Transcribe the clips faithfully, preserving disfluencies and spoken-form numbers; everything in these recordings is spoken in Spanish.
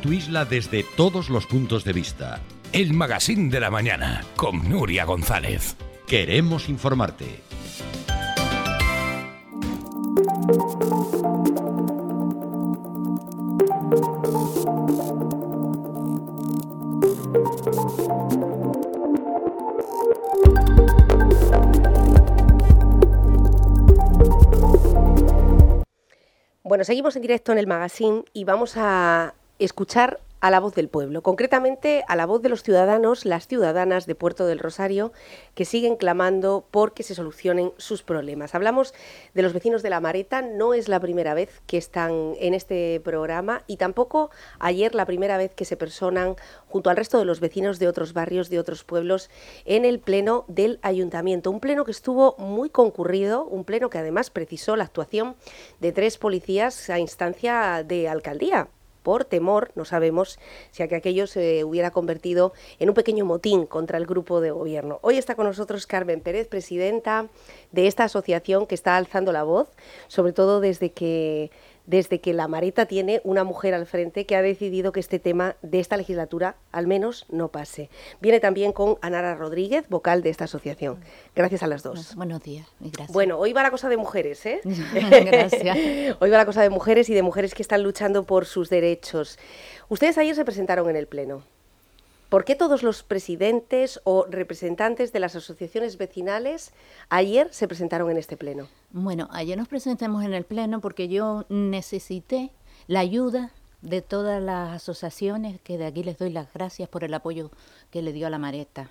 tu isla desde todos los puntos de vista. El Magazín de la Mañana, con Nuria González. Queremos informarte. Bueno, seguimos en directo en el Magazín y vamos a escuchar a la voz del pueblo, concretamente a la voz de los ciudadanos, las ciudadanas de Puerto del Rosario, que siguen clamando por que se solucionen sus problemas. Hablamos de los vecinos de La Mareta, no es la primera vez que están en este programa y tampoco ayer la primera vez que se personan junto al resto de los vecinos de otros barrios, de otros pueblos, en el pleno del ayuntamiento. Un pleno que estuvo muy concurrido, un pleno que además precisó la actuación de tres policías a instancia de alcaldía. Por temor, no sabemos si aquello se hubiera convertido en un pequeño motín contra el grupo de gobierno. Hoy está con nosotros Carmen Pérez, presidenta de esta asociación que está alzando la voz, sobre todo desde que, desde que La Mareta tiene una mujer al frente que ha decidido que este tema de esta legislatura al menos no pase. Viene también con Anara Rodríguez, vocal de esta asociación. Gracias a las dos. Buenos días y gracias. Bueno, hoy va la cosa de mujeres, ¿eh? Gracias. Hoy va la cosa de mujeres y de mujeres que están luchando por sus derechos. Ustedes ayer se presentaron en el Pleno. ¿Por qué todos los presidentes o representantes de las asociaciones vecinales ayer se presentaron en este Pleno? Bueno, ayer nos presentamos en el Pleno porque yo necesité la ayuda de todas las asociaciones, que de aquí les doy las gracias por el apoyo que le dio a La Mareta.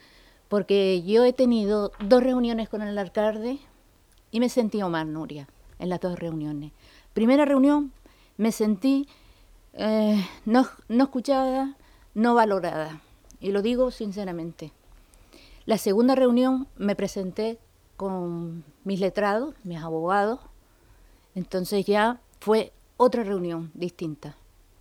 Porque yo he tenido dos reuniones con el alcalde y me sentí mal, Nuria, en las dos reuniones. Primera reunión me sentí eh, no, no escuchada, no valorada, y lo digo sinceramente. La segunda reunión me presenté con mis letrados, mis abogados, entonces ya fue otra reunión distinta.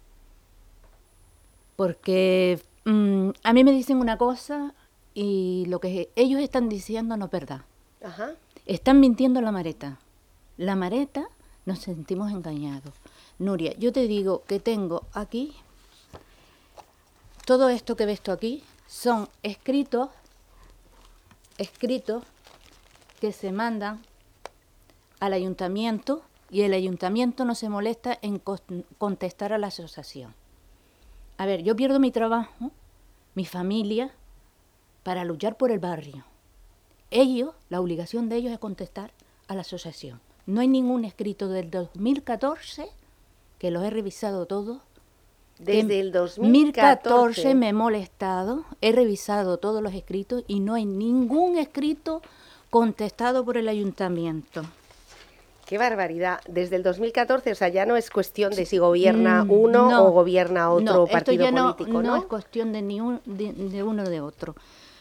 Porque mmm, a mí me dicen una cosa y lo que ellos están diciendo no es verdad. Ajá. Están mintiendo La Mareta. La Mareta nos sentimos engañados. Nuria, yo te digo que tengo aquí... Todo esto que ves tú aquí son escritos, escritos que se mandan al ayuntamiento y el ayuntamiento no se molesta en contestar a la asociación. A ver, yo pierdo mi trabajo, mi familia, para luchar por el barrio. Ellos, la obligación de ellos es contestar a la asociación. No hay ningún escrito del dos mil catorce, que los he revisado todos. Desde el dos mil catorce me he molestado, he revisado todos los escritos y no hay ningún escrito contestado por el ayuntamiento. ¡Qué barbaridad! Desde el dos mil catorce, o sea, ya no es cuestión de si gobierna uno no, o gobierna otro no, partido esto ya político, no, ¿no? No es cuestión de, ni un, de, de uno o de otro.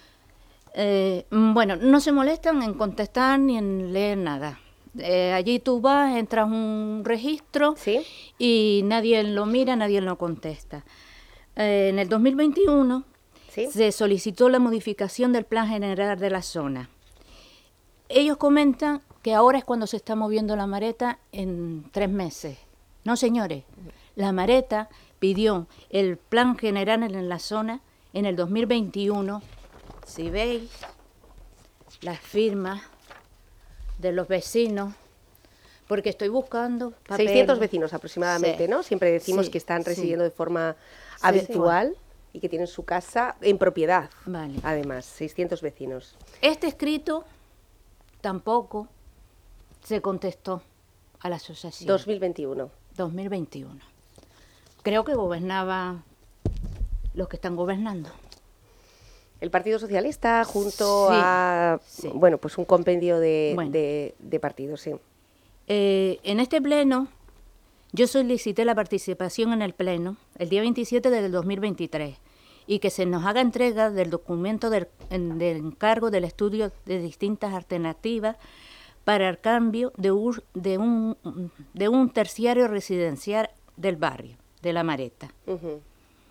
Eh, bueno, no se molestan en contestar ni en leer nada. Eh, allí tú vas, entras un registro, ¿sí?, y nadie lo mira, nadie lo contesta. Eh, en el dos mil veintiuno ¿sí?, se solicitó la modificación del plan general de la zona. Ellos comentan que ahora es cuando se está moviendo La Mareta en tres meses. No, señores, La Mareta pidió el plan general en la zona en el dos mil veintiuno. Si veis las firmas de los vecinos, porque estoy buscando papel. seiscientos vecinos aproximadamente, sí, ¿no? Siempre decimos sí, que están residiendo sí. de forma sí, habitual sí. y que tienen su casa en propiedad. Vale. Además, seiscientos vecinos. Este escrito tampoco se contestó a la asociación. dos mil veintiuno. dos mil veintiuno. Creo que gobernaba los que están gobernando. El Partido Socialista junto sí, a, sí. bueno, pues un compendio de, bueno. de, de partidos, sí. Eh, en este pleno, yo solicité la participación en el pleno el día veintisiete del dos mil veintitrés y que se nos haga entrega del documento del, del encargo del estudio de distintas alternativas para el cambio de un, de un, de un terciario residencial del barrio, de La Mareta. Uh-huh.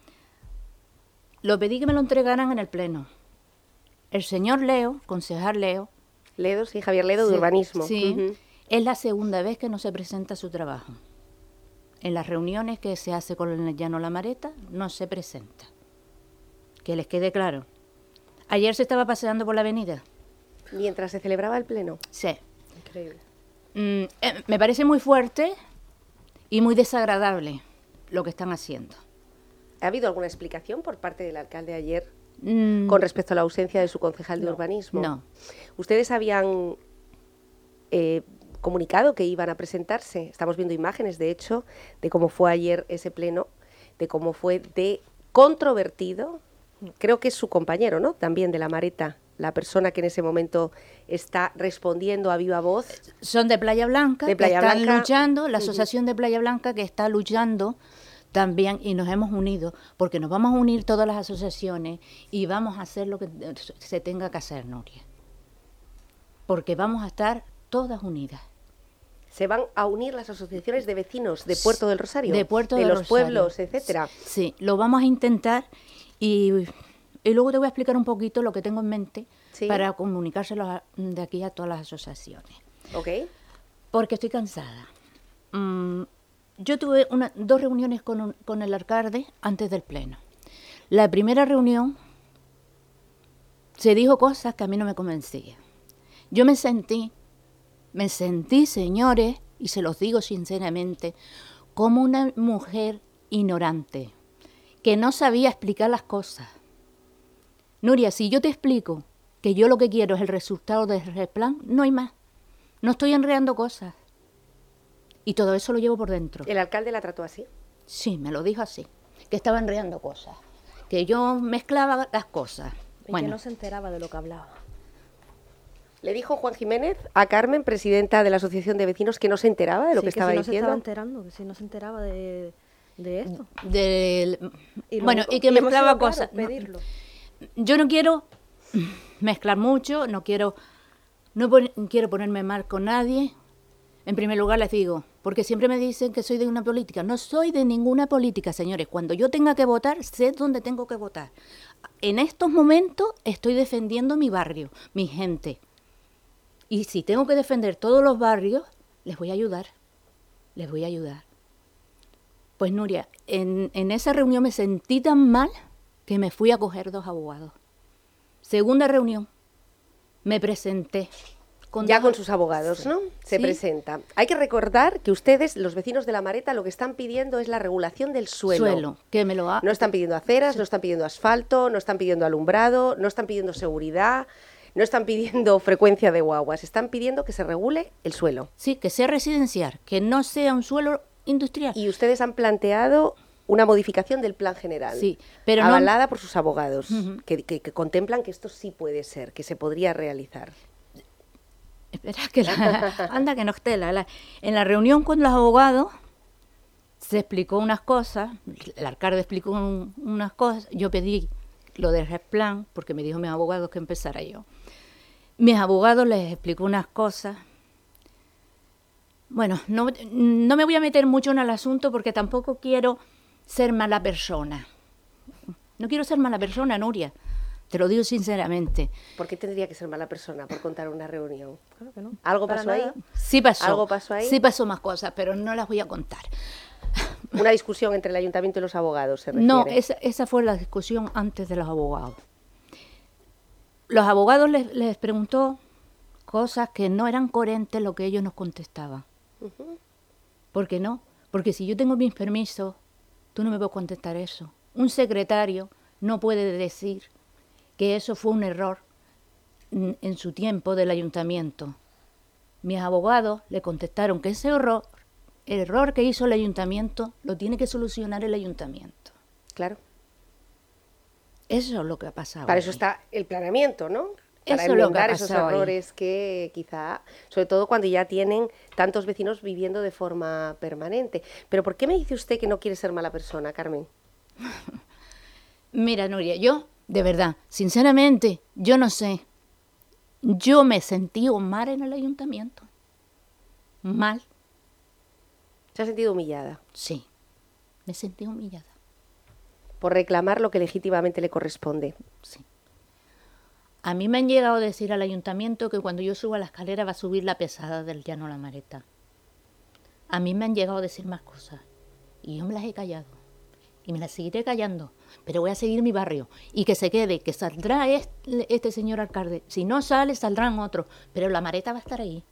Lo pedí que me lo entregaran en el pleno. El señor Leo, concejal Leo... Ledo, sí, Javier Ledo, sí, de urbanismo. Sí, uh-huh. Es la segunda vez que no se presenta su trabajo. en las reuniones que se hace con el Llano La Mareta, no se presenta. Que les quede claro. Ayer se estaba paseando por la avenida. Mientras se celebraba el pleno. Sí. Increíble. Mm, eh, me parece muy fuerte y muy desagradable lo que están haciendo. ¿Ha habido alguna explicación por parte del alcalde ayer Mm, con respecto a la ausencia de su concejal de no, urbanismo? no. ¿Ustedes habían eh, comunicado que iban a presentarse? Estamos viendo imágenes, de hecho, de cómo fue ayer ese pleno, de cómo fue de controvertido. Creo que es su compañero, ¿no? También de La Mareta, la persona que en ese momento está respondiendo a viva voz. Son de Playa Blanca, De Playa que están Blanca. luchando, la Ujú. asociación de Playa Blanca que está luchando también, y nos hemos unido, porque nos vamos a unir todas las asociaciones y vamos a hacer lo que se tenga que hacer, Nuria. Porque vamos a estar todas unidas. Se van a unir las asociaciones de vecinos de Puerto del Rosario, De Puerto de del los Rosario. pueblos, etcétera. Sí, lo vamos a intentar y, y luego te voy a explicar un poquito lo que tengo en mente Sí. para comunicárselo a- de aquí a todas las asociaciones. ¿Ok? Porque estoy cansada. Mm, yo tuve una, dos reuniones con, un- con el alcalde antes del pleno. La primera reunión se dijo cosas que a mí no me convencían. Yo me sentí, me sentí, señores, y se los digo sinceramente, como una mujer ignorante, que no sabía explicar las cosas. Nuria, si yo te explico que yo lo que quiero es el resultado del plan, no hay más. No estoy enredando cosas. Y todo eso lo llevo por dentro. ¿El alcalde la trató así? Sí, me lo dijo así, que estaba enredando cosas, que yo mezclaba las cosas. Y Bueno, que no se enteraba de lo que hablaba. Le dijo Juan Jiménez a Carmen, presidenta de la Asociación de Vecinos, que no se enteraba de lo Sí, que estaba si no diciendo. se estaba enterando, que si no se enteraba de, de esto. del- Y lo bueno, único- y que y hemos mezclaba sido claros, cosas. No, pedirlo. yo no quiero mezclar mucho, no quiero, no pon- quiero ponerme mal con nadie. En primer lugar les digo, porque siempre me dicen que soy de una política. No soy de ninguna política, señores. Cuando yo tenga que votar, sé dónde tengo que votar. En estos momentos estoy defendiendo mi barrio, mi gente. Y si tengo que defender todos los barrios, les voy a ayudar. Les voy a ayudar. Pues Nuria, en, en esa reunión me sentí tan mal que me fui a coger dos abogados. Segunda reunión, me presenté. Ya dos- con sus abogados, Sí. ¿no? Se Sí. presenta. Hay que recordar que ustedes, los vecinos de La Mareta, lo que están pidiendo es la regulación del suelo. Suelo, que me lo ha... No están pidiendo aceras, no están pidiendo asfalto, no están pidiendo alumbrado, no están pidiendo seguridad, no están pidiendo frecuencia de guaguas, están pidiendo que se regule el suelo. Sí, que sea residencial, que no sea un suelo industrial. Y ustedes han planteado una modificación del plan general, Sí, pero no- avalada por sus abogados, Ujú. que, que- que contemplan que esto sí puede ser, que se podría realizar. Espera, que la, anda que no esté. La, la- en la reunión con los abogados se explicó unas cosas, el alcalde explicó un- unas cosas, yo pedí lo del plan, porque me dijo mis abogados que empezara yo. Mis abogados les explicó unas cosas. Bueno, no, no me voy a meter mucho en el asunto porque tampoco quiero ser mala persona. No quiero ser mala persona, Nuria, te lo digo sinceramente. ¿Por qué tendría que ser mala persona por contar una reunión? Claro que no. ¿Algo Para pasó ahí? nada. Sí pasó. ¿Algo pasó ahí? Sí pasó más cosas, pero no las voy a contar. Una discusión entre el ayuntamiento y los abogados, se refiere. No, esa, esa fue la discusión antes de los abogados. Los abogados les, les preguntó cosas que no eran coherentes lo que ellos nos contestaban. ¿Por qué no? Porque si yo tengo mis permisos, tú no me puedes contestar eso. Un secretario no puede decir que eso fue un error mm, en su tiempo del ayuntamiento. Mis abogados le contestaron que ese error, el error que hizo el ayuntamiento, lo tiene que solucionar el ayuntamiento. Claro. Eso es lo que ha pasado. Para eso ahí. está el planeamiento, ¿no? Para Eso es lo que ha enmendar esos pasado ahí. errores que quizá, sobre todo cuando ya tienen tantos vecinos viviendo de forma permanente. Pero ¿por qué me dice usted que no quiere ser mala persona, Carmen? Mira, Nuria, yo, de verdad, sinceramente, yo no sé. Yo me sentí mal en el ayuntamiento. Mal, ¿Se ha sentido humillada sí. Me sentí humillada, por reclamar lo que legítimamente le corresponde? sí. A mí me han llegado a decir al ayuntamiento que cuando yo suba la escalera va a subir la pesada del Llano La Mareta. A mí me han llegado a decir más cosas. Y yo me las he callado. Y me las seguiré callando. Pero voy a seguir mi barrio. Y que se quede, que saldrá este, este señor alcalde. Si no sale, saldrán otros. Pero la Mareta va a estar ahí.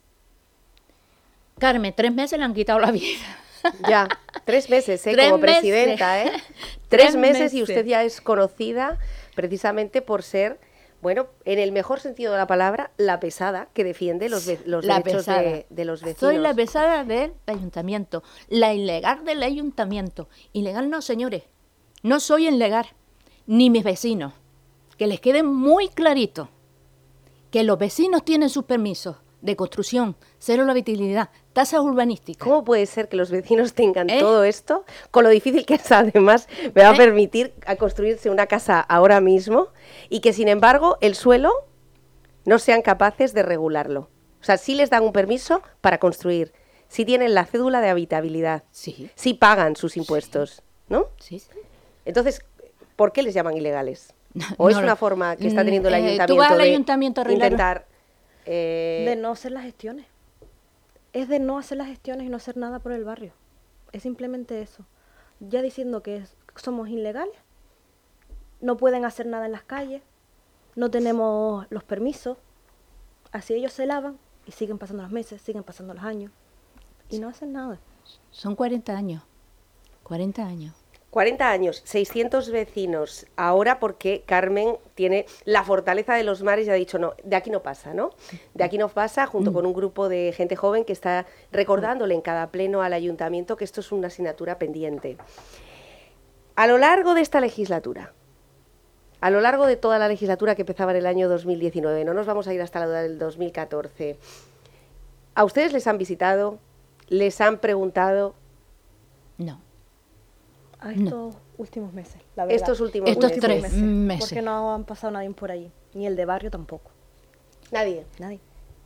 Carmen, tres meses le han quitado la vida. Ya, tres meses, ¿eh? Tres Como meses. presidenta, ¿eh? Tres, Tres meses, meses. y usted ya es conocida precisamente por ser, bueno, en el mejor sentido de la palabra, la pesada que defiende los, ve- los La derechos pesada. de, de los vecinos. Soy la pesada del ayuntamiento, la ilegal del ayuntamiento. Ilegal no, señores, no soy ilegal, ni mis vecinos. Que les quede muy clarito que los vecinos tienen sus permisos de construcción, cero la habitabilidad, tasas urbanísticas. ¿Cómo puede ser que los vecinos tengan ¿Eh? todo esto, con lo difícil que es además, me va a ¿Eh? permitir a construirse una casa ahora mismo, y que sin embargo el suelo no sean capaces de regularlo? O sea, sí les dan un permiso para construir, sí tienen la cédula de habitabilidad, Sí, sí pagan sus impuestos, ¿no? sí, sí. Entonces, ¿por qué les llaman ilegales? ¿O es No, una forma que está teniendo el eh, tú ayuntamiento vas al de ayuntamiento a arreglar- intentar... eh, De no hacer las gestiones. Es de no hacer las gestiones y no hacer nada por el barrio. Es simplemente eso. Ya diciendo que es- somos ilegales, no pueden hacer nada en las calles, no tenemos los permisos, así ellos se lavan y siguen pasando los meses, siguen pasando los años y no hacen nada. Son cuarenta años, cuarenta años. cuarenta años, seiscientos vecinos, ahora porque Carmen tiene la fortaleza de los mares y ha dicho, no, de aquí no pasa, ¿no? De aquí no pasa, junto con un grupo de gente joven que está recordándole en cada pleno al ayuntamiento que esto es una asignatura pendiente. A lo largo de esta legislatura, a lo largo de toda la legislatura que empezaba en el año dos mil diecinueve, no nos vamos a ir hasta la del dos mil catorce, ¿a ustedes les han visitado? ¿Les han preguntado? No. A estos últimos meses, la verdad. Estos últimos Estos meses. tres meses. Porque no han pasado nadie por allí, ni el de barrio tampoco, Nadie. nadie.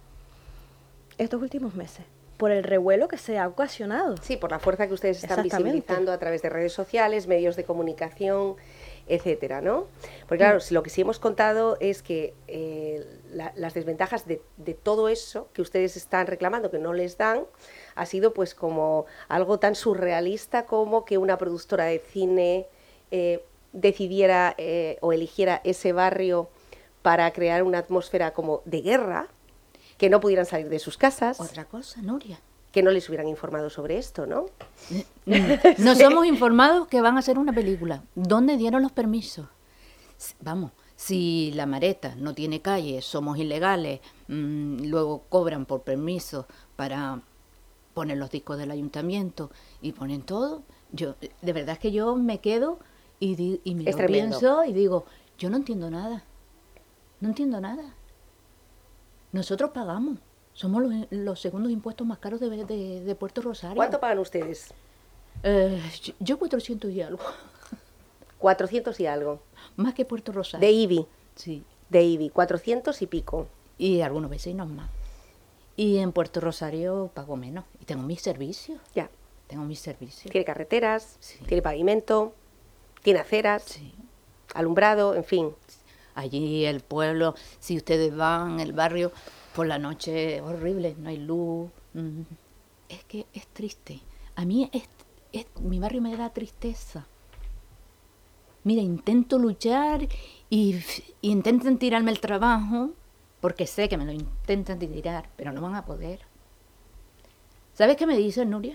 Estos últimos meses, por el revuelo que se ha ocasionado. Sí, por la fuerza que ustedes están Exactamente. visibilizando a través de redes sociales, medios de comunicación, etcétera, ¿no? Porque claro, si lo que sí hemos contado es que eh, la- las desventajas de, de todo eso que ustedes están reclamando, que no les dan, ha sido pues como algo tan surrealista como que una productora de cine eh, decidiera eh, o eligiera ese barrio para crear una atmósfera como de guerra, que no pudieran salir de sus casas, Otra cosa, Nuria. que no les hubieran informado sobre esto, ¿no? Nos somos informados que van a hacer una película. ¿Dónde dieron los permisos? S- Vamos, si la Mareta no tiene calle, somos ilegales, mm, luego cobran por permiso para poner los discos del ayuntamiento y ponen todo, yo de verdad es que yo me quedo y, di- y me Es lo tremendo. pienso y digo, yo no entiendo nada, no entiendo nada. Nosotros pagamos, somos los, los segundos impuestos más caros de, de- de Puerto Rosario. ¿Cuánto pagan ustedes? Eh, yo- yo cuatrocientos y algo, cuatrocientos y algo. más que Puerto Rosario. De I B I, Sí, de I B I, cuatrocientos y pico. y algunos vecinos más. Y en Puerto Rosario pago menos. Y tengo mis servicios, Ya. tengo mis servicios. Tiene carreteras, Sí. tiene pavimento, tiene aceras, Sí. alumbrado, en fin. Allí el pueblo, si ustedes van, el barrio, por la noche es horrible, no hay luz. mm, Es que es triste. A mí es, es- mi barrio me da tristeza. Mira, intento luchar y, f- y intentan tirarme el trabajo, porque sé que me lo intentan tirar, pero no van a poder. ¿Sabes qué me dicen, Nuria?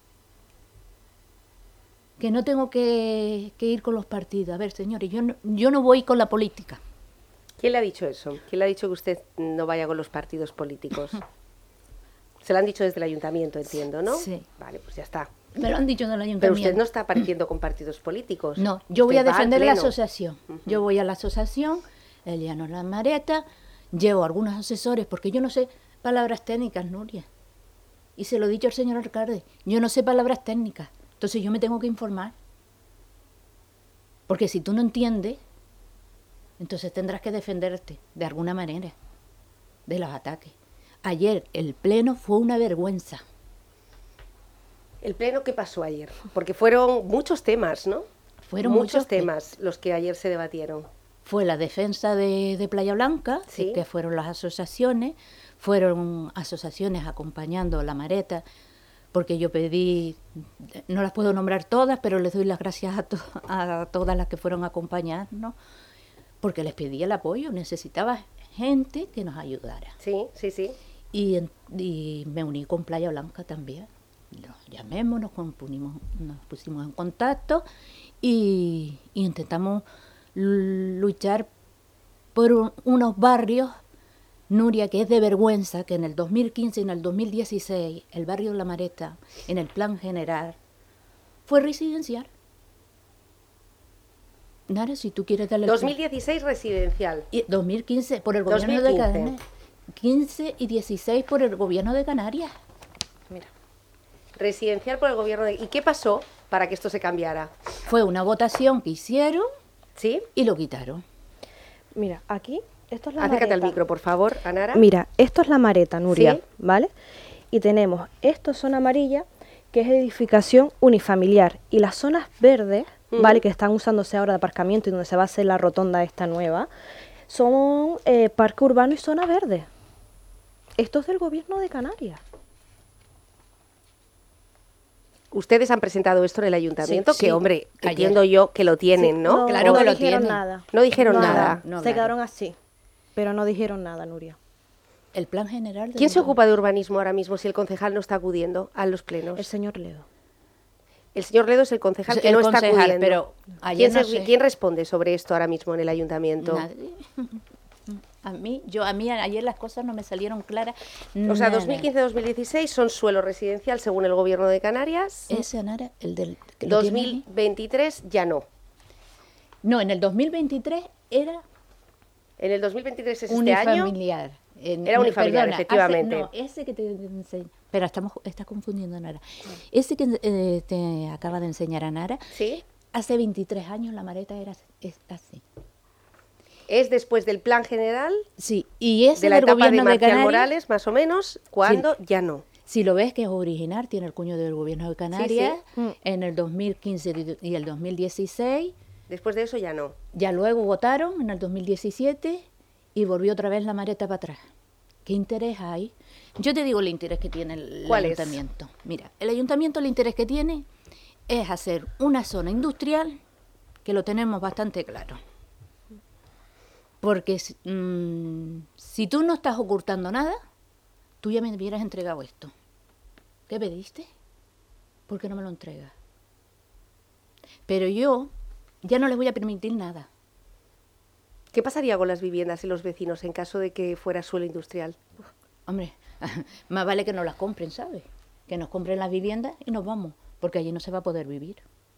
Que no tengo que, que ir con los partidos. A ver, señores, yo no, yo no voy con la política. ¿Quién le ha dicho eso? ¿Quién le ha dicho que usted no vaya con los partidos políticos? Se lo han dicho desde el ayuntamiento, entiendo, ¿no? Sí. Vale, pues ya está. Me lo han dicho en el Pero ayuntamiento. usted no está apareciendo con partidos políticos. No, yo voy Usted a va al defender la pleno. asociación. Yo voy a la asociación, Eliano La Mareta, llevo algunos asesores, porque yo no sé palabras técnicas, Nuria. Y se lo he dicho al señor alcalde, yo no sé palabras técnicas, entonces yo me tengo que informar. Porque si tú no entiendes, entonces tendrás que defenderte de alguna manera de los ataques. Ayer el pleno fue una vergüenza. ¿El pleno qué pasó ayer? Porque fueron muchos temas, ¿no? Fueron muchos, muchos te- temas los que ayer se debatieron. Fue la defensa de, de Playa Blanca, Sí. que fueron las asociaciones, fueron asociaciones acompañando la Mareta porque yo pedí, no las puedo nombrar todas, pero les doy las gracias a, to a todas las que fueron a acompañarnos, porque les pedí el apoyo, necesitaba gente que nos ayudara. Sí, sí, sí. Y, y me uní con Playa Blanca también. Nos llamemos, nos, compunimos, nos pusimos en contacto y, y intentamos luchar por un, unos barrios, Nuria, que es de vergüenza, que en el dos mil quince y en el dos mil dieciséis el barrio La Mareta, en el plan general, fue residencial. Nara, si tú quieres darle... dos mil dieciséis residencial. Y dos mil quince por el gobierno de Canarias. quince y dieciséis por el gobierno de Canarias. Mira. Residencial por el gobierno de... ¿Y qué pasó para que esto se cambiara? Fue una votación que hicieron, ¿sí? Y lo quitaron. Mira, aquí, esto es la Acércate Mareta. al micro, por favor, Anara. Mira, esto es la Mareta, Nuria, ¿sí? ¿Vale? Y tenemos esta zona amarilla, que es edificación unifamiliar, y las zonas verdes, uh-huh. ¿vale?, que están usándose ahora de aparcamiento y donde se va a hacer la rotonda esta nueva, son eh, parque urbano y zona verde. Esto es del gobierno de Canarias. Ustedes han presentado esto en el ayuntamiento, sí, que sí. hombre, Ayer. entiendo yo que lo tienen, Sí, ¿no? no Claro no que lo dijeron tienen. nada. No dijeron Nada. nada. No, se claro. quedaron así, pero no dijeron nada, Nuria. El plan general... ¿Quién se ocupa de urbanismo ahora mismo si el concejal no está acudiendo a los plenos? El señor Ledo. El señor Ledo es el concejal que El no está concejal, acudiendo. pero ayer ¿Quién, no se- sé. ¿Quién responde sobre esto ahora mismo en el ayuntamiento? Nadie. A mí, yo, a mí ayer las cosas no me salieron claras. O sea, nada. dos mil quince a dos mil dieciséis son suelo residencial según el gobierno de Canarias. Ese, Nara, el del... que lo tiene dos mil veintitrés ya no. ahí. No, en el dos mil veintitrés era En el dos mil veintitrés es este año. unifamiliar. En- Era no, unifamiliar, perdona, efectivamente. hace- no, ese que te enseño. Espera, estamos, estás confundiendo, Nara. Ese que eh, te acaba de enseñar a Nara, Sí. hace veintitrés años la Mareta era es así. Es después del plan general, Sí, y ese de la del etapa de gobierno de Marcial Canarias, Morales, más o menos, cuando ya no. si lo ves que es original, tiene el cuño del gobierno de Canarias, sí. Mm. en el dos mil quince y el dos mil dieciséis, Después de eso ya no. ya luego votaron en el dos mil diecisiete y volvió otra vez la Mareta para atrás. ¿Qué interés hay? Yo te digo el interés que tiene el ¿Cuál es? ayuntamiento. Mira, el ayuntamiento el interés que tiene es hacer una zona industrial, que lo tenemos bastante claro. Porque si- mm, si tú no estás ocultando nada, tú ya me hubieras entregado esto. ¿Qué pediste? ¿Por qué no me lo entregas? Pero yo ya no les voy a permitir nada. ¿Qué pasaría con las viviendas y los vecinos en caso de que fuera suelo industrial? Hombre, más vale que nos las compren, ¿sabes? Que nos compren las viviendas y nos vamos, porque allí no se va a poder vivir.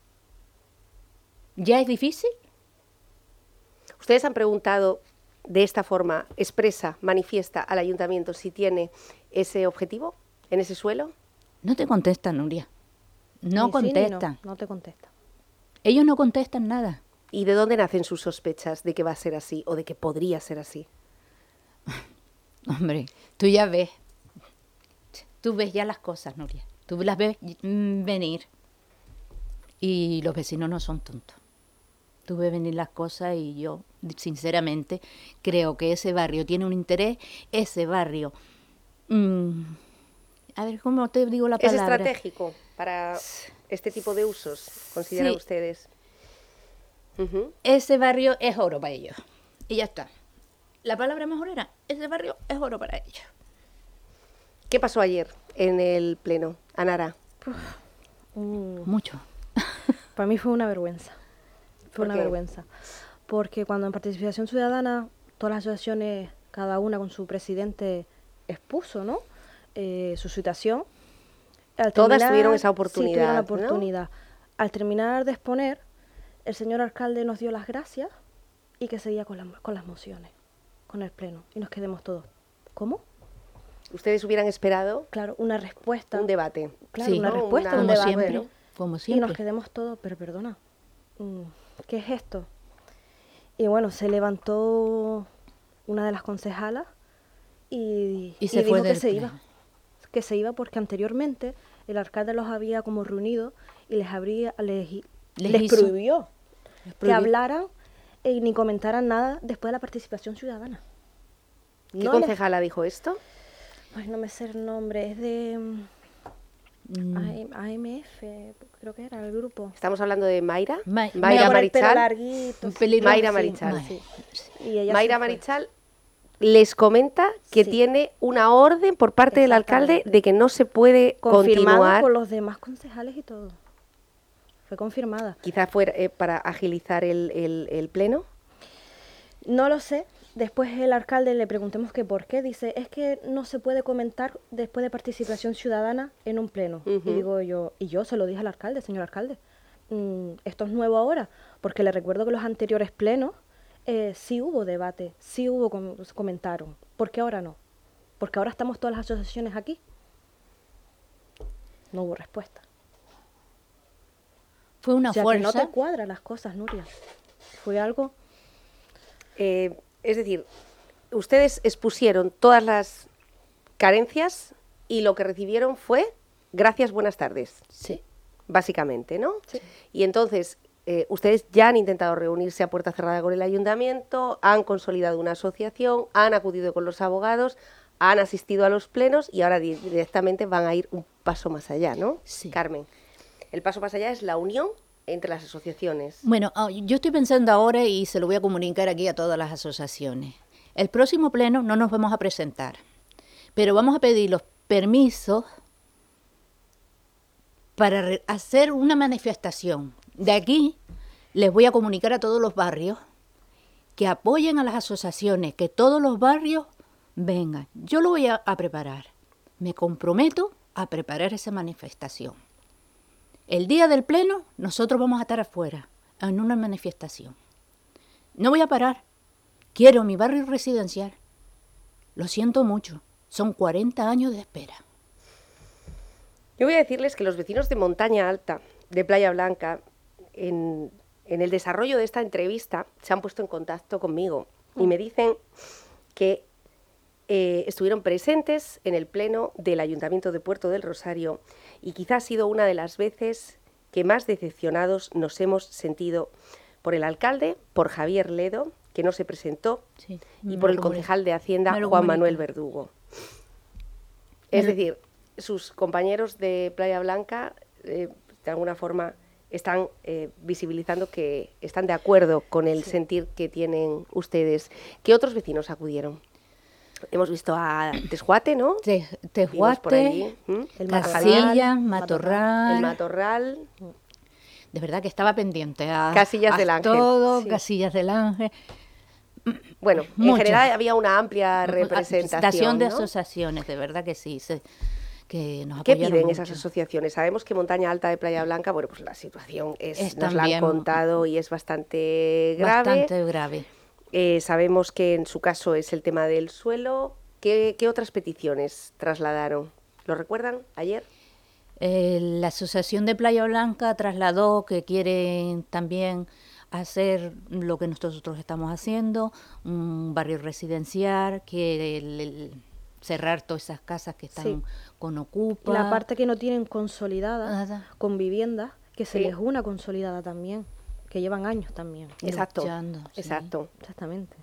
¿Ya es difícil? ¿Ustedes han preguntado de esta forma expresa, manifiesta al ayuntamiento si tiene ese objetivo en ese suelo? No te contestan, Nuria. No Ni sí ni contestan. no, no te contesta. Ellos no contestan nada. ¿Y de dónde nacen sus sospechas de que va a ser así o de que podría ser así? Hombre, tú ya ves. Tú ves ya las cosas, Nuria. Tú las ves mm, venir. Y los vecinos no son tontos. Tú ves venir las cosas y yo, sinceramente, creo que ese barrio tiene un interés. Ese barrio... mm, a ver, ¿cómo te digo la ¿Es palabra? estratégico para este tipo de usos, consideran Sí. ustedes? Ujú. Ese barrio es oro para ellos. Y ya está. La palabra mejor era, ese barrio es oro para ellos. ¿Qué pasó ayer en el pleno, Anara? Mm, Mucho. para mí fue una vergüenza. Fue ¿Por una qué? vergüenza. Porque cuando en Participación Ciudadana, todas las asociaciones, cada una con su presidente, expuso, ¿no? Eh, su situación. Al Todas terminar- tuvieron esa Sí, tuvieron oportunidad, la ¿no? oportunidad. Al terminar de exponer, el señor alcalde nos dio las gracias y que seguía con, la- con las mociones, con el pleno. Y nos quedemos todos. ¿Cómo? ¿Ustedes hubieran esperado Claro, una respuesta. un debate? Claro, Sí. una ¿no? respuesta, Una- un Como debate. siempre. Bueno. Como Y siempre. nos quedemos todos, pero perdona, mm, ¿qué es esto? Y bueno, se levantó una de las concejalas y, Y se dijo fue que del se pleno. iba. Que se iba porque anteriormente el alcalde los había como reunido y les habría les, Les les hizo- prohibió Les que prohibió. hablaran y ni comentaran nada después de la participación ciudadana. ¿Qué No les- concejala dijo esto? Ay, no me sé el nombre, es de... mm, A- AMF, creo que era el grupo. Estamos hablando de Mayra. Ma- Mayra Mira, con el pelo Marichal. larguito, Un sí. pelirrojo, Mayra sí. Marichal. Sí. Y ella Mayra se fue. Marichal les comenta que Sí. tiene una orden por parte del alcalde Exactamente. de que no se puede Confirmado continuar. por los demás concejales y todo. Fue confirmada. Quizás fuera eh, para agilizar el, el- el pleno. No lo sé. Después el alcalde le preguntemos que por qué. Dice, es que no se puede comentar después de participación ciudadana en un pleno. Ujú. Y digo yo, y yo se lo dije al alcalde, señor alcalde, mm, esto es nuevo ahora, porque le recuerdo que los anteriores plenos eh, sí hubo debate, sí hubo, com- comentaron. ¿Por qué ahora no? Porque ahora estamos todas las asociaciones aquí. No hubo respuesta. Fue una O sea, que fuerza. no te cuadran las cosas, Nuria. Fue algo... Eh, es decir, ustedes expusieron todas las carencias y lo que recibieron fue gracias, buenas tardes. Sí. Básicamente, ¿no? Sí. Y entonces, eh, ustedes ya han intentado reunirse a puerta cerrada con el ayuntamiento, han consolidado una asociación, han acudido con los abogados, han asistido a los plenos y ahora di- directamente van a ir un paso más allá, ¿no? Sí. Carmen, el paso más allá es la unión entre las asociaciones. Bueno, ah, yo estoy pensando ahora y se lo voy a comunicar aquí a todas las asociaciones. El próximo pleno no nos vamos a presentar, pero vamos a pedir los permisos para re- hacer una manifestación. De aquí les voy a comunicar a todos los barrios que apoyen a las asociaciones, que todos los barrios vengan. Yo lo voy a, a preparar. Me comprometo a preparar esa manifestación. El día del pleno, nosotros vamos a estar afuera, en una manifestación. No voy a parar. Quiero mi barrio residencial. Lo siento mucho. Son cuarenta años de espera. Yo voy a decirles que los vecinos de Montaña Alta, de Playa Blanca, en, en el desarrollo de esta entrevista, se han puesto en contacto conmigo y me dicen que eh, estuvieron presentes en el pleno del Ayuntamiento de Puerto del Rosario y quizás ha sido una de las veces que más decepcionados nos hemos sentido por el alcalde, por Javier Ledo, que no se presentó, Sí, y me por lo el comunica. concejal de Hacienda, Me lo Juan comunica. Manuel Verdugo. Es Me lo- decir, sus compañeros de Playa Blanca, eh, de alguna forma, están eh, visibilizando que están de acuerdo con el sentir que tienen ustedes. ¿Qué otros vecinos acudieron? Hemos visto a Teshuate, ¿no? Te- Vimos por allí, Tejuate, ¿m? El Casilla, Matorral, Matorral. El Matorral. De verdad que estaba pendiente. A, Casillas a del Ángel, Todo, sí. Casillas del Ángel. Bueno, en Muchas. general había una amplia representación, de ¿no? asociaciones, de verdad que sí. se- que nos ¿Qué apoyaron piden mucho. esas asociaciones? Sabemos que Montaña Alta de Playa Blanca, bueno, pues la situación es, Es nos la han también contado y es bastante grave. Bastante grave. Eh, sabemos que en su caso es el tema del suelo. ¿Qué, qué otras peticiones trasladaron? ¿Lo recuerdan ayer? Eh, la Asociación de Playa Blanca trasladó que quieren también hacer lo que nosotros estamos haciendo, un barrio residencial, que el- el- cerrar todas esas casas que están Sí. con ocupa. La parte que no tienen consolidada, Nada. con viviendas, que se Sí. les una consolidada también, que llevan años también. Exacto. Luchando, sí. Exacto. Exactamente.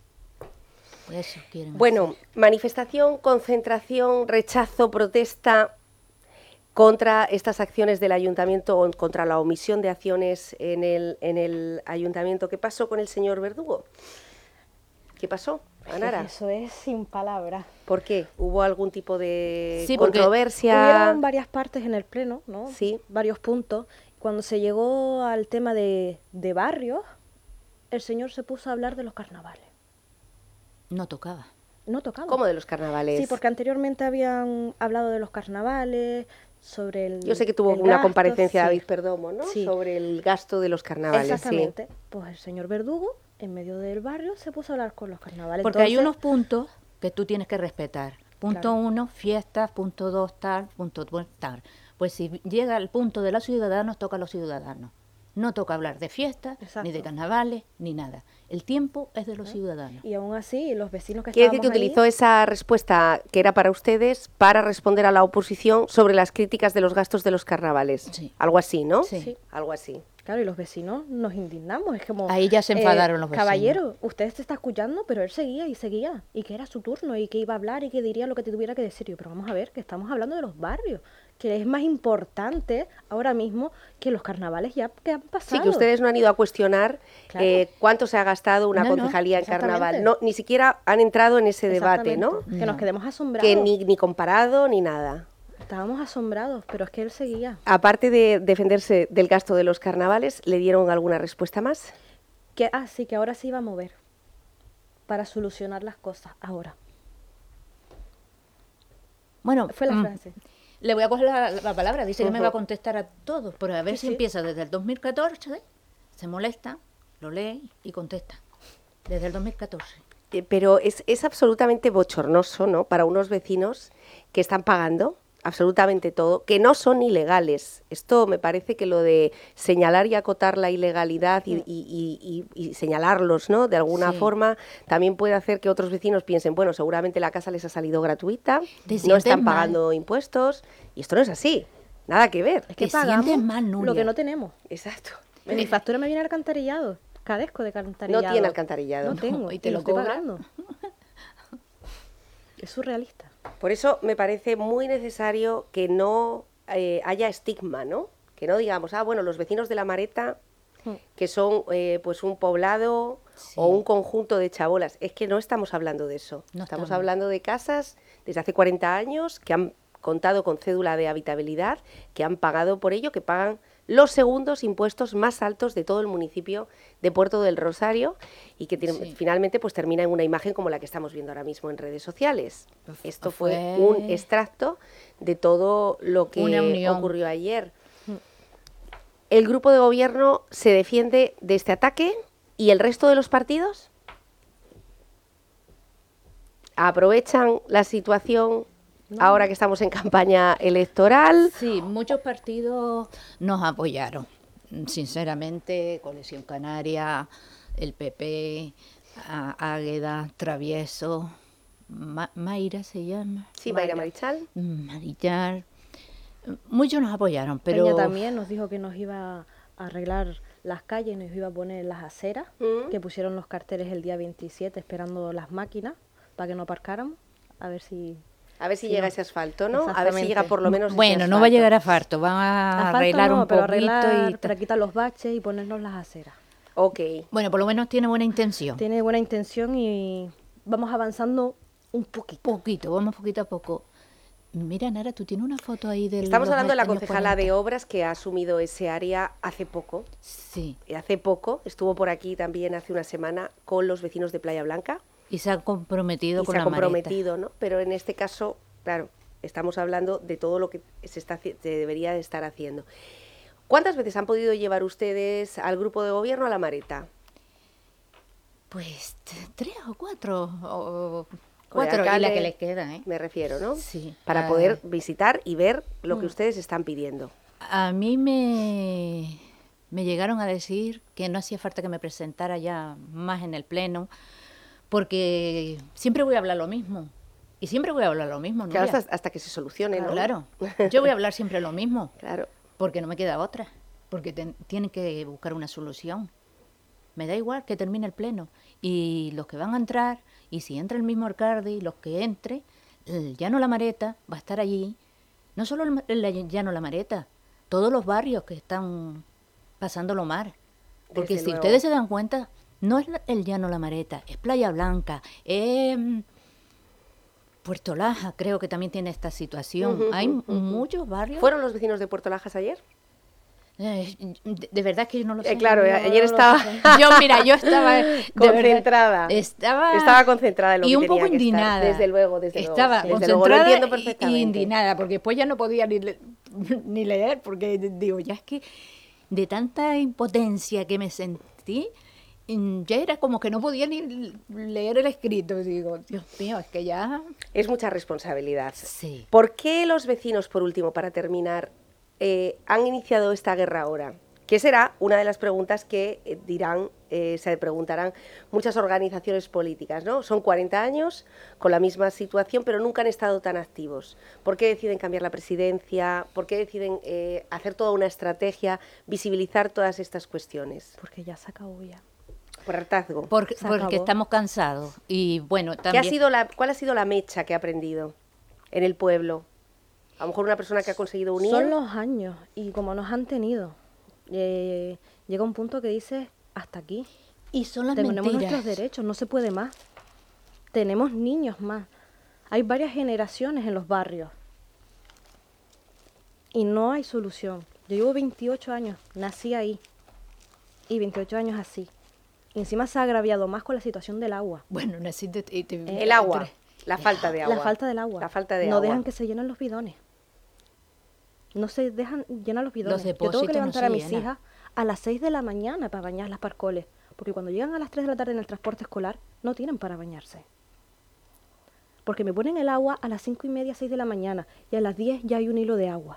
Eso quieren Bueno, manifestación, concentración, rechazo, protesta contra estas acciones del ayuntamiento o contra la omisión de acciones en el, en el ayuntamiento. ¿Qué pasó con el señor Verdugo? ¿Qué pasó, Anara? Eso es sin palabras. ¿Por qué? ¿Hubo algún tipo de Sí, porque controversia? Hubieron varias partes en el pleno, ¿no? Sí. Varios puntos. Cuando se llegó al tema de, de barrios, el señor se puso a hablar de los carnavales. No tocaba. No tocaba. ¿Cómo de los carnavales? Sí, porque anteriormente habían hablado de los carnavales, sobre el Yo sé que tuvo el una gasto, comparecencia sí. David Perdomo, ¿no? Sí. Sobre el gasto de los carnavales. sí. Exactamente. Pues el señor Verdugo, en medio del barrio, se puso a hablar con los carnavales. Porque hay Entonces, unos puntos que tú tienes que respetar. Punto Claro. uno, fiestas. Punto dos, tal. Punto dos, tal. Pues si llega el punto de los ciudadanos, toca a los ciudadanos. No toca hablar de fiestas, Exacto. ni de carnavales, ni nada. El tiempo es de los ciudadanos. Y aún así, los vecinos que Quiere decir que estábamos ahí- utilizó esa respuesta que era para ustedes para responder a la oposición sobre las críticas de los gastos de los carnavales. Sí. Algo así, ¿no? Sí. Sí. Algo así. Claro, y los vecinos nos indignamos. Es como. Ahí ya se enfadaron los vecinos. Caballero, usted se está escuchando, pero él seguía y seguía. Y que era su turno y que iba a hablar y que diría lo que te tuviera que decir. Yo, pero vamos a ver, que estamos hablando de los barrios. que es más importante ahora mismo que los carnavales ya que han pasado. Sí, que ustedes no han ido a cuestionar Claro. eh, cuánto se ha gastado una No, no, concejalía en exactamente. carnaval. No, ni siquiera han entrado en ese debate, ¿no? Exactamente. Que nos No. quedemos asombrados. Que ni, ni comparado ni nada. Estábamos asombrados, pero es que él seguía. Aparte de defenderse del gasto de los carnavales, ¿le dieron alguna respuesta más? Que, ah, sí, que ahora se iba a mover para solucionar las cosas, ahora. Bueno, Fue la mm, frase. le voy a coger la, la palabra, dice que me Ujú. va a contestar a todos, pero a ver Sí, si sí. empieza desde el dos mil catorce, se molesta, lo lee y contesta. Desde el dos mil catorce. Eh, Pero es, es absolutamente bochornoso, ¿no? Para unos vecinos que están pagando absolutamente todo, que no son ilegales. Esto me parece que lo de señalar y acotar la ilegalidad y, y- y- y- y señalarlos, ¿no? De alguna Sí. forma, también puede hacer que otros vecinos piensen, bueno, seguramente la casa les ha salido gratuita, Te no sientes están mal. pagando impuestos, y esto no es así, nada que ver. Es que Te pagamos sientes mal, lo Nuria. que no tenemos. Exacto. En mi factura me viene alcantarillado. Cadezco de alcantarillado. No tiene alcantarillado. No tengo. ¿Y Y te te lo lo estoy cobra? pagando. Es surrealista. Por eso me parece muy necesario que no eh, haya estigma, ¿no? Que no digamos, ah, bueno, los vecinos de La Mareta, Mm. que son eh, pues un poblado Sí. o un conjunto de chabolas. Es que no estamos hablando de eso. No estamos estamos. hablando de casas desde hace cuarenta años que han contado con cédula de habitabilidad, que han pagado por ello, que pagan los segundos impuestos más altos de todo el municipio de Puerto del Rosario y que tiene- Sí. finalmente pues termina en una imagen como la que estamos viendo ahora mismo en redes sociales. Pues Esto fue fue un extracto de todo lo que una unión. ocurrió ayer. El grupo de gobierno se defiende de este ataque y el resto de los partidos aprovechan la situación ahora que estamos en campaña electoral. Sí, muchos partidos nos apoyaron. Sinceramente, Coalición Canaria, el P P, a- Águeda, Travieso, Ma- Mayra se llama. Sí, Mayra Marichal. Marichal. Muchos nos apoyaron, pero Peña también nos dijo que nos iba a arreglar las calles, nos iba a poner las aceras, Mm. que pusieron los carteles el día veintisiete esperando las máquinas para que no aparcáramos. A ver si... A ver si Sí, llega no. ese asfalto, ¿no? A ver si Exactamente. llega por lo menos ese bueno, no va a asfalto. llegar a farto, van a Asfalto arreglar no, un pero poquito arreglar y para ta- quitar los baches y ponernos las aceras. Ok. bueno, por lo menos tiene buena intención. Tiene buena intención y vamos avanzando un poquito. Poquito, vamos poquito a poco. Mira, Nara, tú tienes una foto ahí del. Estamos los hablando de la años concejala cuarenta. de obras que ha asumido ese área hace poco. Sí, Eh, Hace poco estuvo por aquí también hace una semana con los vecinos de Playa Blanca y se ha comprometido y con se ha la Mareta. comprometido, ¿no? Pero en este caso, claro, estamos hablando de todo lo que se, está, haci- se debería de estar haciendo. ¿Cuántas veces han podido llevar ustedes al grupo de gobierno a La Mareta? Pues t- tres o cuatro. O, Con el cuatro y la alcalde, que les queda, ¿eh? Me refiero, ¿no? Sí. Para Ah, poder visitar y ver lo que ustedes están pidiendo. A mí me, me llegaron a decir que no hacía falta que me presentara ya más en el pleno, porque siempre voy a hablar lo mismo. Y siempre voy a hablar lo mismo, Claro, Nuria. hasta, hasta que se solucione, ¿no? Claro, yo voy a hablar siempre lo mismo, Claro. porque no me queda otra, porque ten- tienen que buscar una solución. Me da igual que termine el pleno. Y los que van a entrar, y si entra el mismo alcalde, y los que entre, el Llano La Mareta va a estar allí. No solo el, el Llano La Mareta, todos los barrios que están pasándolo mal. Porque Desde si luego. ustedes se dan cuenta, no es la- el Llano La Mareta, es Playa Blanca, es mm, Puerto Laja, creo que también tiene esta situación. Ujú, Hay ujú, ujú. muchos barrios. ¿Fueron los vecinos de Puerto Lajas ayer? Eh, de, de verdad que yo no lo Eh, sé. claro, No, ayer no lo estaba sé. Yo, mira, yo estaba de verdad, concentrada. estaba, Estaba concentrada en lo y que un un poco tenía que estar. indignada. Desde luego, desde luego. Estaba Desde luego, concentrada lo entiendo y- perfectamente. y indignada, porque después ya no podía ni, le- ni leer, porque digo, ya es que de tanta impotencia que me sentí, mm, ya era como que no podía ni leer el escrito. Digo, Dios mío, es que ya... Es mucha responsabilidad. Sí. ¿Por qué los vecinos, por último, para terminar, eh, han iniciado esta guerra ahora? Que será una de las preguntas que eh, dirán, eh, se preguntarán muchas organizaciones políticas, ¿no? Son cuarenta años con la misma situación, pero nunca han estado tan activos. ¿Por qué deciden cambiar la presidencia? ¿Por qué deciden eh, hacer toda una estrategia, visibilizar todas estas cuestiones? Porque ya se acabó ya. Por hartazgo. Porque, Se porque acabó. estamos cansados. Y bueno, ¿Qué también... ha sido la, ¿Cuál ha sido la mecha que ha aprendido en el pueblo? A lo mejor una persona que ha conseguido unir. Son los años y como nos han tenido, eh, llega un punto que dices, hasta aquí. Y son las Tenemos mentiras. nuestros derechos, no se puede más. Tenemos niños más. Hay varias generaciones en los barrios. Y no hay solución. Yo llevo veintiocho años, nací ahí. Y veintiocho años así. Y encima se ha agraviado más con la situación del agua. Bueno, necesito... y te- El agua, la falta de agua. La falta del agua. La falta de no agua. dejan que se llenen los bidones. No se dejan llenar los bidones. Los Yo tengo depósitos que no levantar se a mis llenan. hijas a las seis de la mañana para bañar las parcoles. Porque cuando llegan a las tres de la tarde en el transporte escolar, no tienen para bañarse. Porque me ponen el agua a las cinco y media, seis de la mañana. Y a las diez ya hay un hilo de agua.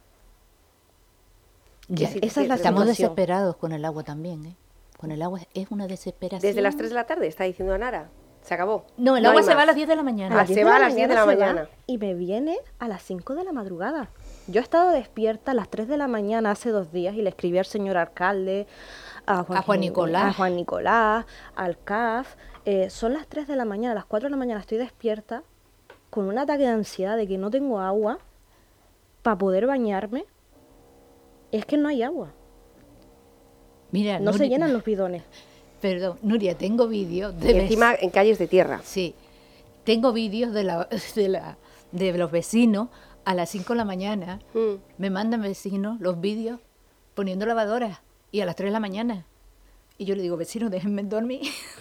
Ya, Sí, esa es la estamos situación. desesperados con el agua también, ¿eh? Con el agua es una desesperación. Desde las tres de la tarde, está diciendo Nara. Se acabó. No, el hay agua se más. va a las diez de la mañana. Ah, las se diez va de a las diez de la se va mañana. Y me viene a las cinco de la madrugada. Yo he estado despierta a las tres de la mañana hace dos días y le escribí al señor alcalde, a Juan, A Juan Nicolás. a Juan Nicolás, al C A F. Eh, son las tres de la mañana, a las cuatro de la mañana estoy despierta con un ataque de ansiedad de que no tengo agua para poder bañarme. Es que no hay agua. Mira, No se Nuria- llenan los bidones. Perdón, Nuria, tengo vídeos Y de vec- encima en calles de tierra. Sí, tengo vídeos de, la, de, la, de los vecinos a las cinco de la mañana. Mm. Me mandan vecinos los vídeos poniendo lavadoras y a las tres de la mañana. Y yo le digo, vecinos, déjenme dormir.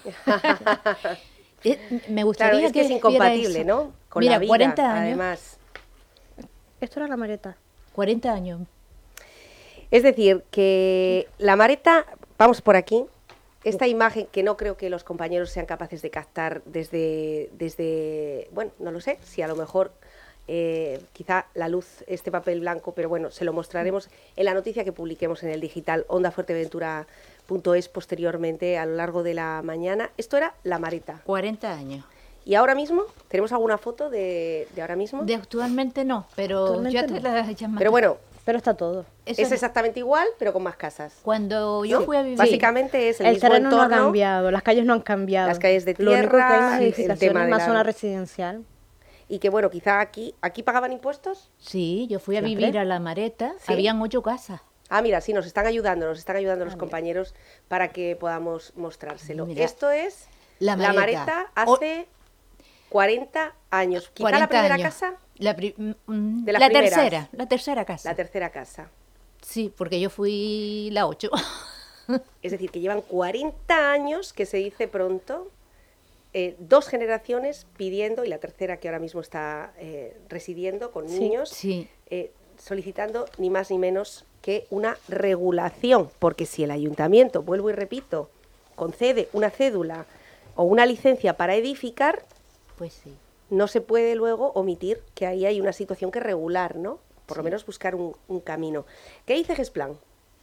Eh, Me gustaría Claro, es que es viera incompatible, eso. ¿no? Con Mira, la vida, cuarenta años. además. Esto era la mareta. cuarenta años. Es decir, que la mareta, vamos por aquí, esta imagen que no creo que los compañeros sean capaces de captar desde, desde bueno, no lo sé, si a lo mejor eh, quizá la luz, este papel blanco, pero bueno, se lo mostraremos en la noticia que publiquemos en el digital onda fuerteventura punto es posteriormente a lo largo de la mañana. Esto era la mareta. cuarenta años. ¿Y ahora mismo? ¿Tenemos alguna foto de, de ahora mismo? De actualmente no, pero Actualmente ya te no. la llamas. Pero bueno, Pero está todo. Eso es exactamente igual, pero con más casas. Cuando yo ¿no? fui a vivir... Básicamente es el, El mismo terreno no ha entorno. cambiado, las calles no han cambiado. Las calles de Lo único que hay tierra, más el edificaciones, tema de más la- zona residencial. Y que bueno, quizá aquí, ¿aquí pagaban impuestos? Sí, yo fui a Siempre. vivir a La Mareta, ¿Sí? habían ocho casas. Ah, mira, sí, nos están ayudando, nos están ayudando los Ah, mira. compañeros para que podamos mostrárselo. Mira. Esto es La la Mareta. Mareta O- hace cuarenta años. Quizá la cuarenta primera años. casa, La, pri- mm, mm, De las la primeras. tercera, la tercera casa. la tercera casa. Sí, porque yo fui la ocho. Es decir, que llevan cuarenta años, que se dice pronto, eh, dos generaciones pidiendo, y la tercera que ahora mismo está eh, residiendo con Sí, niños, sí. eh, solicitando ni más ni menos que una regulación, porque si el ayuntamiento, vuelvo y repito, concede una cédula o una licencia para edificar, Pues sí. no se puede luego omitir que ahí hay una situación que regular, ¿no? Por lo menos buscar un, un camino. ¿Qué dice Gesplan?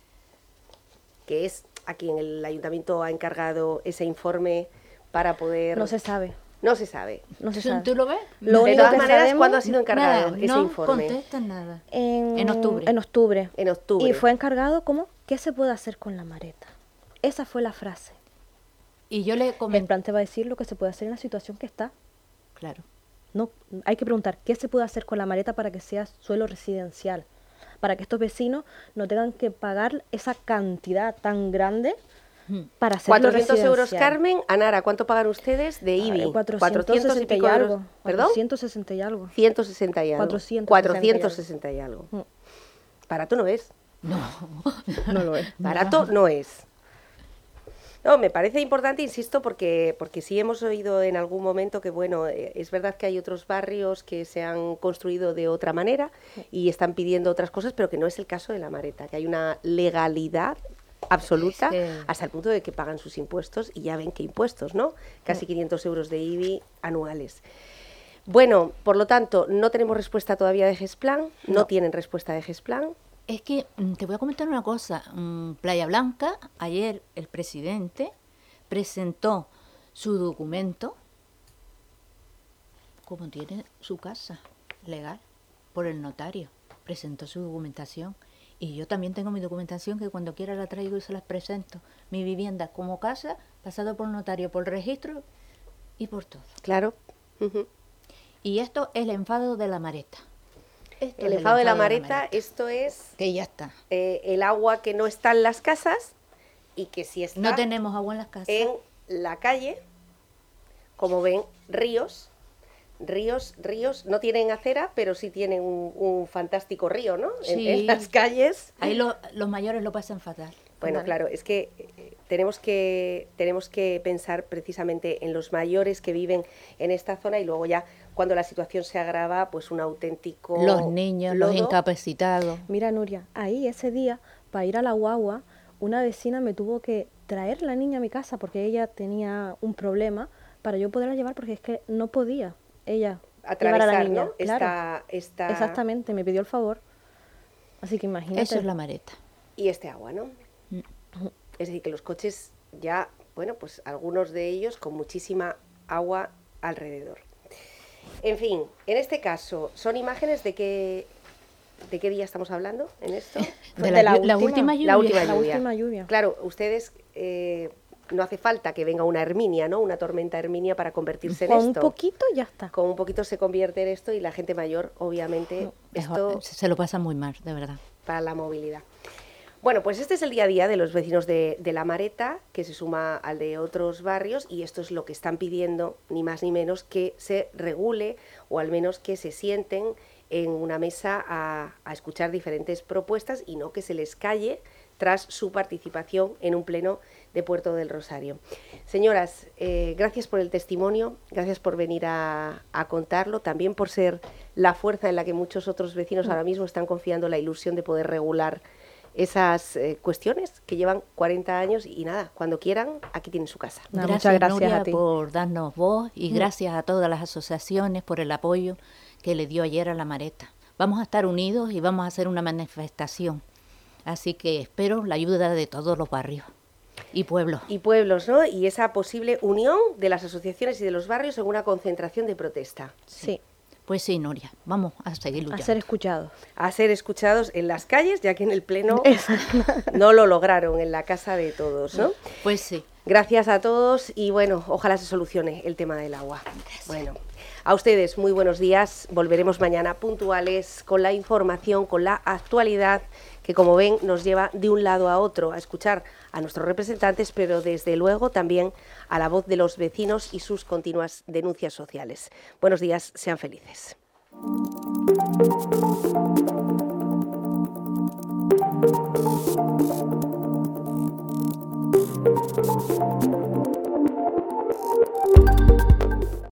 Que es a quien el ayuntamiento ha encargado ese informe para poder... No se sabe, No se sabe. no se ¿Tú, sabe. tú lo ves? Lo de único todas que maneras, sabemos- ¿cuándo ha sido encargado Nada, ese no informe? contestan nada. En, En octubre. En octubre. En octubre. Y fue encargado como, ¿qué se puede hacer con la mareta? Esa fue la frase. Y yo le El comenté, plan te va a decir lo que se puede hacer en la situación que está. claro, No, hay que preguntar, ¿qué se puede hacer con la mareta para que sea suelo residencial? Para que estos vecinos no tengan que pagar esa cantidad tan grande para hacerlo cuatrocientos euros, residencial. Carmen. Anara, ¿cuánto pagan ustedes de I B I? A ver, cuatrocientos sesenta y pico euros. algo. ¿Perdón? cuatrocientos sesenta y algo. ciento sesenta y algo. cuatrocientos cuatrocientos sesenta y algo. Mm. Barato no es. no. No lo es. Barato no es. No, me parece importante, insisto, porque, porque sí hemos oído en algún momento que, bueno, eh, es verdad que hay otros barrios que se han construido de otra manera y están pidiendo otras cosas, pero que no es el caso de La Mareta, que hay una legalidad absoluta Es que- hasta el punto de que pagan sus impuestos y ya ven qué impuestos, ¿no? Casi quinientos euros de I B I anuales. Bueno, por lo tanto, no tenemos respuesta todavía de Gesplan, no, No. tienen respuesta de Gesplan. Es que mm, te voy a comentar una cosa. Mm, Playa Blanca, ayer el presidente presentó su documento como tiene su casa legal por el notario. Presentó su documentación y yo también tengo mi documentación que cuando quiera la traigo y se las presento. Mi vivienda como casa, pasado por el notario, por el registro y por todo. Claro. Ujú. Y esto es el enfado de La Mareta. Esto El es enfado de la enfado mareta, esto es Que ya está. eh, el agua que no está en las casas y que sí está No tenemos agua en las casas. en la calle. Como ven, ríos, ríos, ríos, no tienen acera, pero sí tienen un, un fantástico río, ¿no? En, Sí. en las calles. Ahí lo- los mayores lo pasan fatal. Bueno, Vale. claro, es que eh, tenemos que tenemos que pensar precisamente en los mayores que viven en esta zona y luego ya cuando la situación se agrava, pues un auténtico Los niños, los lodo. incapacitados. Mira, Nuria, ahí ese día, para ir a la guagua, una vecina me tuvo que traer la niña a mi casa porque ella tenía un problema para yo poderla llevar porque es que no podía ella llevar a Atravesar, la niña. ¿no? Claro, Esta, esta- exactamente, me pidió el favor. Así que imagínate. Eso es la mareta. Y este agua, ¿no? Mm. Es decir, que los coches ya, bueno, pues algunos de ellos con muchísima agua alrededor. En fin, en este caso, ¿son imágenes de qué, de qué día estamos hablando en esto? De, de la, la llu- la última- última lluvia. La última La lluvia. última lluvia. Claro, ustedes eh, no hace falta que venga una Herminia, ¿no? Una tormenta Herminia para convertirse en Con un esto. poquito ya está. Con un poquito se convierte en esto y la gente mayor, obviamente, esto Se lo pasa muy mal, de verdad. para la movilidad. Bueno, pues este es el día a día de los vecinos de, de La Mareta, que se suma al de otros barrios, y esto es lo que están pidiendo, ni más ni menos, que se regule o al menos que se sienten en una mesa a, a escuchar diferentes propuestas y no que se les calle tras su participación en un pleno de Puerto del Rosario. Señoras, eh, gracias por el testimonio, gracias por venir a, a contarlo, también por ser la fuerza en la que muchos otros vecinos ahora mismo están confiando la ilusión de poder regular esas eh, cuestiones que llevan cuarenta años y nada, cuando quieran, aquí tienen su casa. Nada, Gracias, muchas gracias Nuria, a ti. por darnos voz y gracias a todas las asociaciones por el apoyo que le dio ayer a la Mareta. Vamos a estar unidos y vamos a hacer una manifestación. Así que espero la ayuda de todos los barrios y pueblos. Y pueblos, ¿no? Y esa posible unión de las asociaciones y de los barrios en una concentración de protesta. Sí, Pues sí, Nuria, vamos a seguir a luchando. ser escuchados. A ser escuchados en las calles, ya que en el pleno no lo lograron, en la casa de todos, ¿no? Pues sí. Gracias a todos y bueno, ojalá se solucione el tema del agua. Bueno, a ustedes muy buenos días. Volveremos mañana puntuales con la información, con la actualidad que, como ven, nos lleva de un lado a otro a escuchar a nuestros representantes, pero desde luego también a la voz de los vecinos y sus continuas denuncias sociales. Buenos días, sean felices. Thank you.